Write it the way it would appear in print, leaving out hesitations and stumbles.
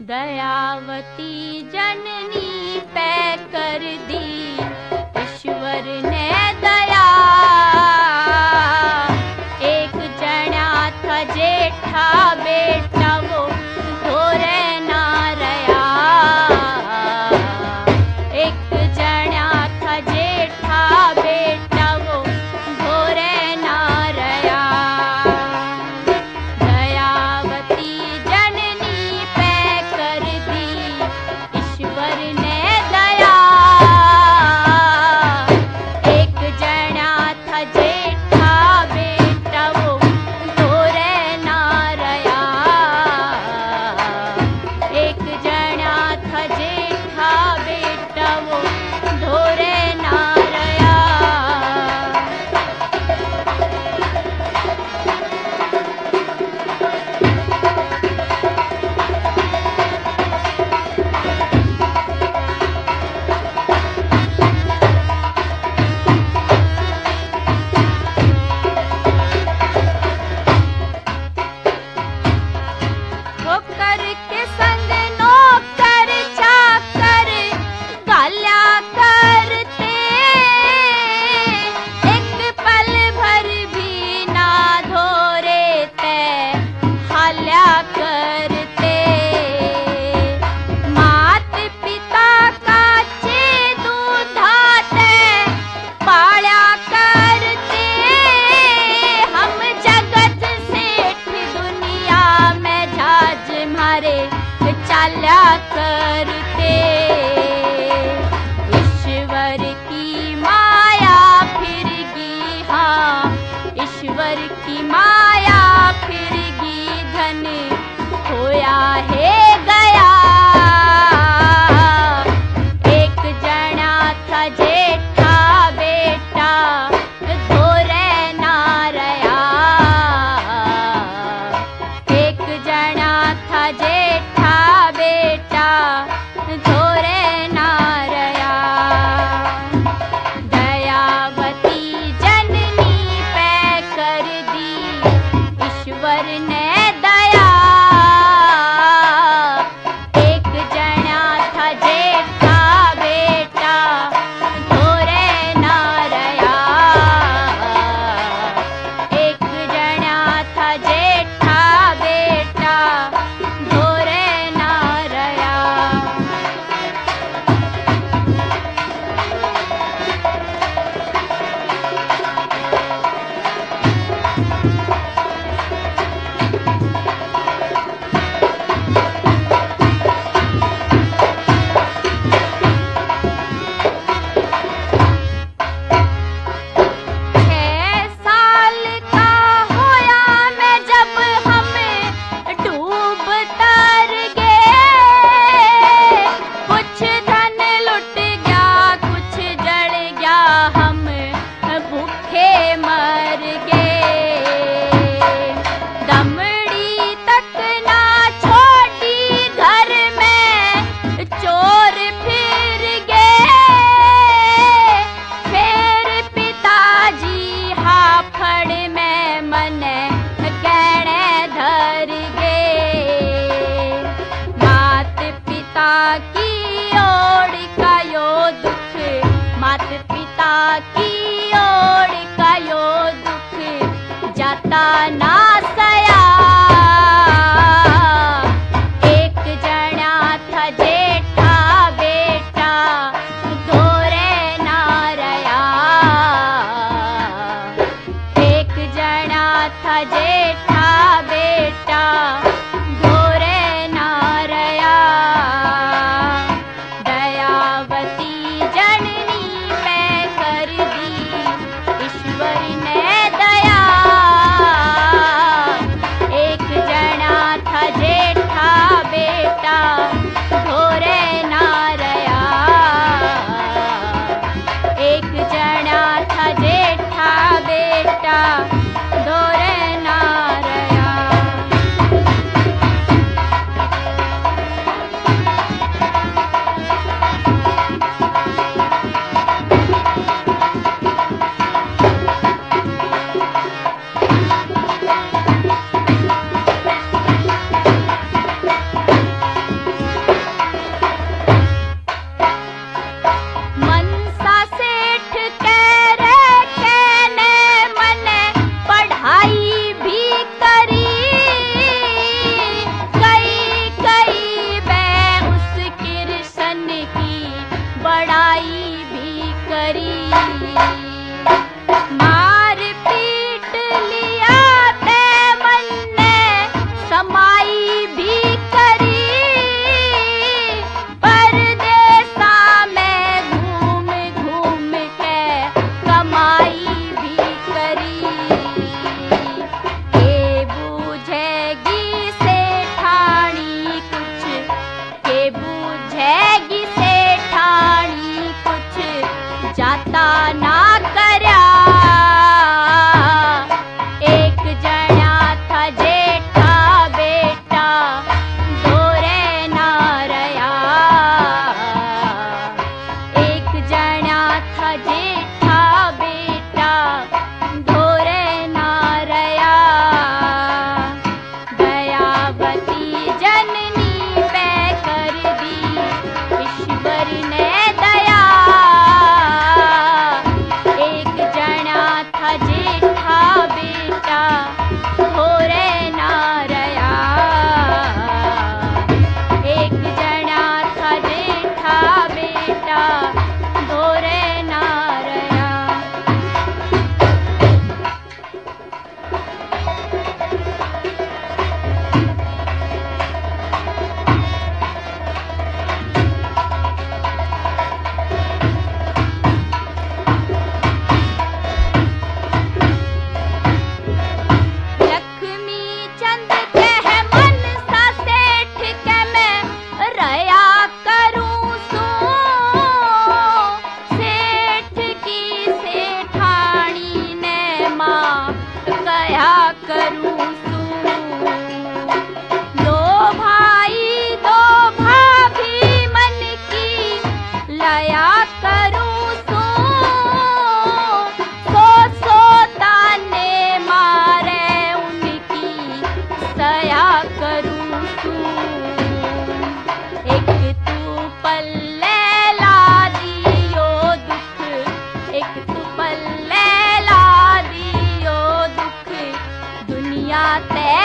दयावती जननी पै कर दी ईश्वर ने दया। एक जणा था जेठा बेटा वो धोरे ना रया। एक जणा था जेठा बेटा वो धोरे ना रया। दयावती जननी पै कर दी ईश्वर ने दया। एक जणा था जेठा बेटा वो धोरे ना रया। एक जणा था जेठा बेटा वो धोरे ना रया। ठोकर के संग नौकर चाकर गाल्या करते। एक पल भर भी ना धोरे ते हाल्या करते। मात पिता काचे दूधाते पाल्या करते। हम जगत सेठ दुनिया में झाज मारे चाल्या करते। ईश्वर की माया फिरगी, हाँ ईश्वर की माया फिरगी। धन खोया है गया। एक जणा था जेठा बेटा धोरे ना रया। एक जणा था जेठा बेटा धोरे ना रया। दयावती जननी पै कर दी ईश्वर ने दया। एक जणा था जेठा बेटा धोरे ना रया। एक जणा था जेठा बेटा धोरे ना रया। छह साल का होया मैं जब हम डूब तर गए। कुछ धन लुट गया कुछ जल गया हम भूखे मर गए। दमड़ी तक ना छोड़ी घर में चोर फिर गए। फिर पिताजी हाफड़ में मने गहने धर गए। मात पिता की ओर का यो दुख, मात पिता की ओर का यो दुख जाता ना सया। एक जणा था जेठा बेटा धोरे ना रया। एक जणा था जेठा बेटा धोरे ना रया। दयावती जननी पै कर दी ईश्वर ने दया। एक जणा था जेठा बेटा धोरे ना रया। एक जणा था जेठा बेटा धोरे ना रया। करूं सू। दो भाई दो भाभी मन की लया करूं सू। सो ताने मारे उनकी सया करूं सू। एक तू पल्ले ला दियो दुख, एक तू पल्ले ला दियो दुख, दुनिया ते